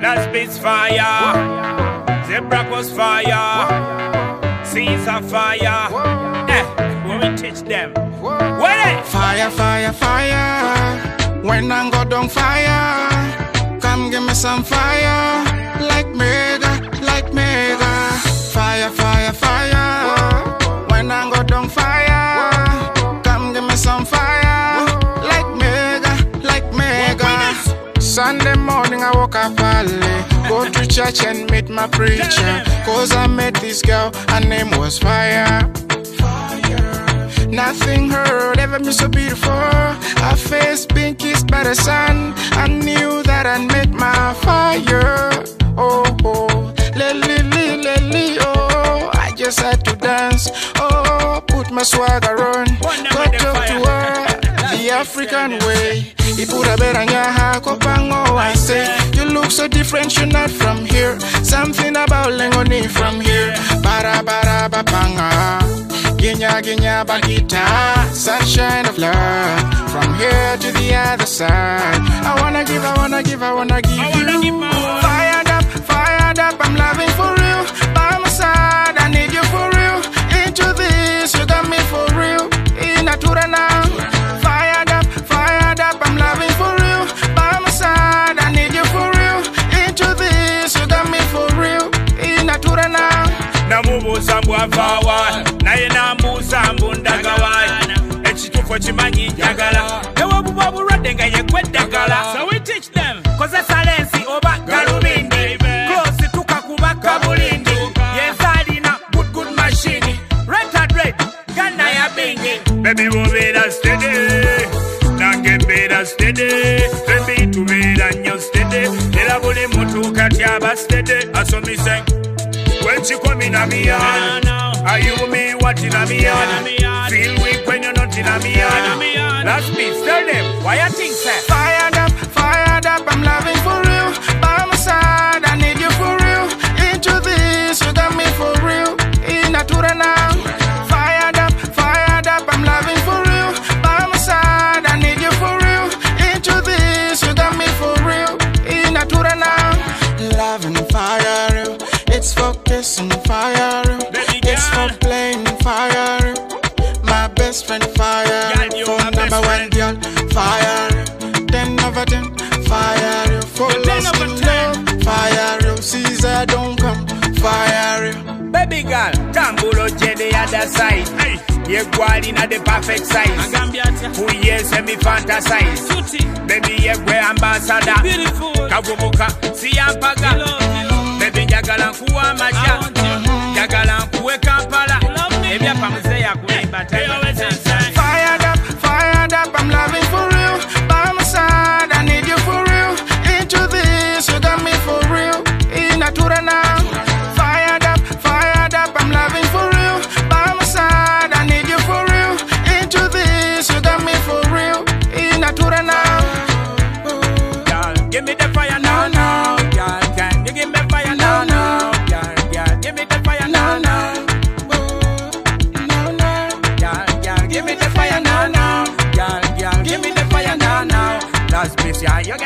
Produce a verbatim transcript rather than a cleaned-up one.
Last beat's fire. Zebra was fire. Caesar fire. Eh, when we teach them. What it? Fire, fire, fire. When I go down fire, come give me some fire. Like mega, like mega. Fire, fire, fire. When I go down fire, come give me some fire. Like mega, like mega. Sunday morning I woke up early, go to church and meet my preacher. Cause I met this girl, her name was Fire. Nothing heard ever been so beautiful. Her face being kissed by the sun. I knew that I'd met my fire. Oh, oh, lily, lily, lily, oh. I just had to dance. Oh, put my swagger on. Got up to her the African way. He put a bed on your heart, oh, I say. You look so different, you're not from here. Something about Lengoni from here. Bara, bara, bapanga. Ginya, ginya, bagita, sunshine of love, from here to the other side. I wanna give, I wanna give, I wanna give I wanna you give more. Fired up, fired up, I'm loving for real. By my side, I need you for real. Into this, you got me for real. In Natura now. Fired up, fired up, I'm loving for real. By my side, I need you for real. Into this, you got me for real. In Natura now. Namubu sambu afawa. Naye nambuza mbundagawana. Echitufu chimanyi jagala. Ewa bubabu radenga ye kwedagala. So we teach them. Koze salensi oba galubindi. Close tuka kubaka bulindi. Yezali na good good machine. Red and red, gana ya bingi. Baby wo beda steady. Nange beda steady. Baby tu beda nyo steady. Ela buli mutu kati aba steady. Aso mi seng. When she come in a me yard, are you me what in a me yard? Feel weak when you're not in a me yard. Last beat, tell them why you think so. Fired up, fired up, I'm loving for real. By my side, I need you for real. Into this, you got me for real. In Natura now. Fired up, fired up, I'm loving for real. By my side, I need you for real. Into this, you got me for real. In Natura now. Loving fire, it's for kissing fire. It's for playing fire. My best friend fire. For number one girl fire. Ten over ten fire. For lost in love fire. Caesar don't come fire. Baby girl, Tambulo J the other side. You quality na the perfect size. Who years me fantasize. Baby you we ambassador. Kavumuka siyampaga. Baby jagala nkuwa maja. Jagala nkuwe Kampala. Baby apa mzeya kuimba tena. Fired up, fired up, I'm loving for real. By my side, I need you for real. Into this, you got me for real. In Natura now. Fired up, fired up, I'm loving for real. By my side, I need you for real. Into this, you got me for real. In Natura now. Girl, give me the fire now, now. Girl, can you give me fire now, now? Girl, girl, give me the fire now, now. Give me the fire now, now. Girl, girl, give me the fire now, now. Last piece, yeah, you